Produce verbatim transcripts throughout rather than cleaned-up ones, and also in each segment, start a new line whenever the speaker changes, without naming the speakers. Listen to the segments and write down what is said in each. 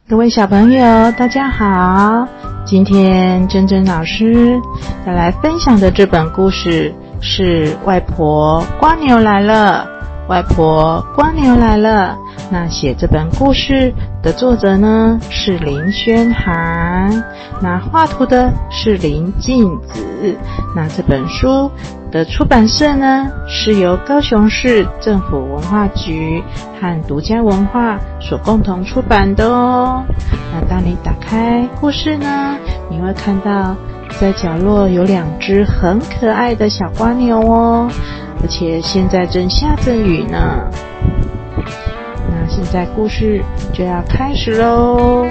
各位小朋友大家好，今天珍珍老师要来分享的这本故事是外婆瓜牛来了。外婆瓜牛来了，那写这本故事的作者呢是林轩涵，那画图的是林静子。那这本书的出版社呢是由高雄市政府文化局和独家文化所共同出版的哦。那当你打开故事呢，你会看到在角落有两只很可爱的小瓜牛哦，而且现在正下着雨呢。那现在故事就要开始咯。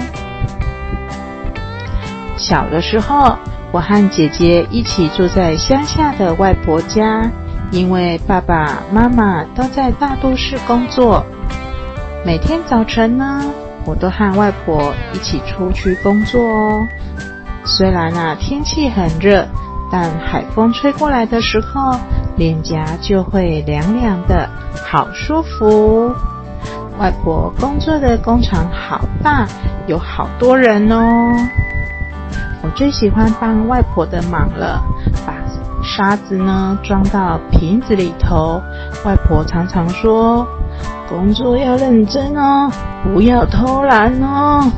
小的时候，我和姐姐一起住在乡下的外婆家，因为爸爸妈妈都在大都市工作。每天早晨呢，我都和外婆一起出去工作哦。虽然啊天气很热，但海风吹过来的时候，脸颊就会凉凉的，好舒服。外婆工作的工厂好大，有好多人哦。我最喜欢帮外婆的忙了，把沙子呢装到瓶子里头。外婆常常说，工作要认真哦，不要偷懒哦。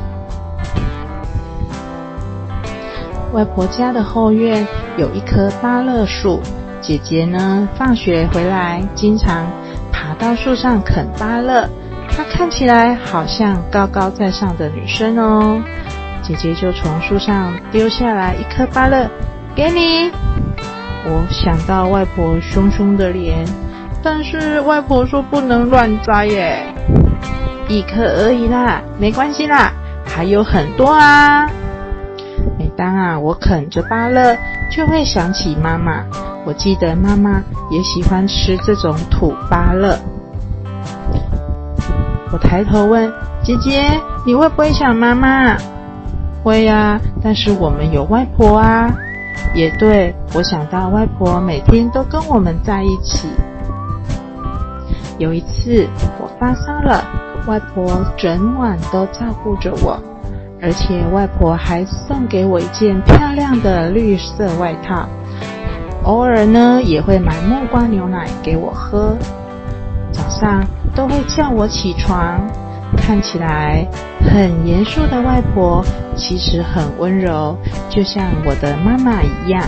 外婆家的后院有一棵芭乐树，姐姐呢放学回来经常爬到树上啃芭乐，她看起来好像高高在上的女生哦。姐姐就从树上丢下来一颗芭乐，给你。我想到外婆凶凶的脸，但是外婆说不能乱摘耶。一颗而已啦，没关系啦，还有很多啊。每当啊我啃着芭乐，就会想起妈妈。我记得妈妈也喜欢吃这种土芭乐。我抬头问姐姐，你会不会想妈妈？会啊，但是我们有外婆啊。也对，我想到外婆每天都跟我们在一起。有一次我发烧了，外婆整晚都照顾着我，而且外婆还送给我一件漂亮的绿色外套，偶尔呢也会买木瓜牛奶给我喝。早上都会叫我起床。看起来很严肃的外婆其实很温柔，就像我的妈妈一样。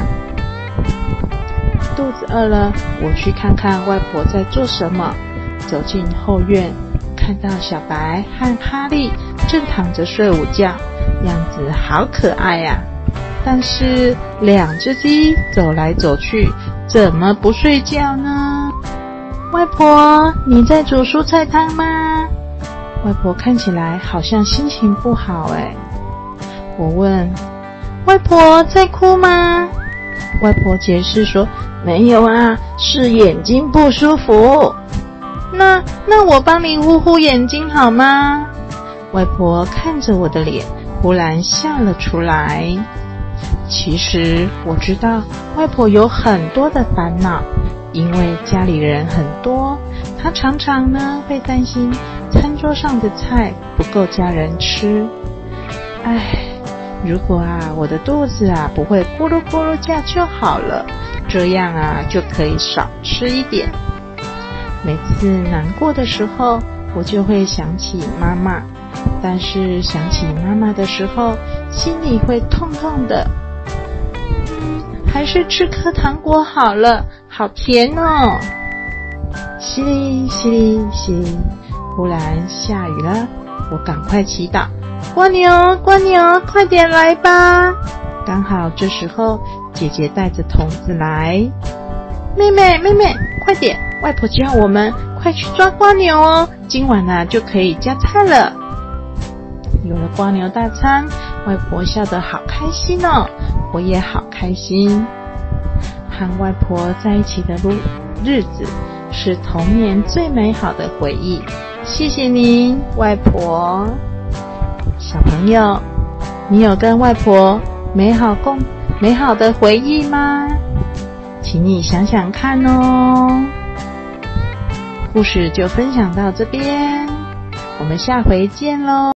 肚子饿了，我去看看外婆在做什么。走进后院，看到小白和哈利正躺着睡午觉，样子好可爱呀、啊。但是两只鸡走来走去，怎么不睡觉呢？外婆，你在煮蔬菜汤吗？外婆看起来好像心情不好诶。我问，外婆在哭吗？外婆解释说，没有啊，是眼睛不舒服。那那我帮你护护眼睛好吗？外婆看着我的脸，忽然笑了出来。其实我知道外婆有很多的烦恼，因为家里人很多，她常常呢会担心餐桌上的菜不够家人吃。唉，如果啊我的肚子啊不会咕噜咕噜叫就好了，这样啊就可以少吃一点。每次难过的时候，我就会想起妈妈，但是想起妈妈的时候，心里会痛痛的。嗯，还是吃颗糖果好了，好甜哦。淅沥淅沥淅沥，忽然下雨了，我赶快祈祷，蜗牛蜗牛快点来吧。刚好这时候姐姐带着桶子来，妹妹妹妹快点，外婆叫我们快去抓蜗牛哦，今晚啊就可以加菜了。有了蜗牛大餐，外婆笑得好开心哦，我也好开心。和外婆在一起的日子是童年最美好的回忆，谢谢您，外婆。小朋友，你有跟外婆美好共美好的回忆吗？请你想想看哦。故事就分享到这边，我们下回见咯。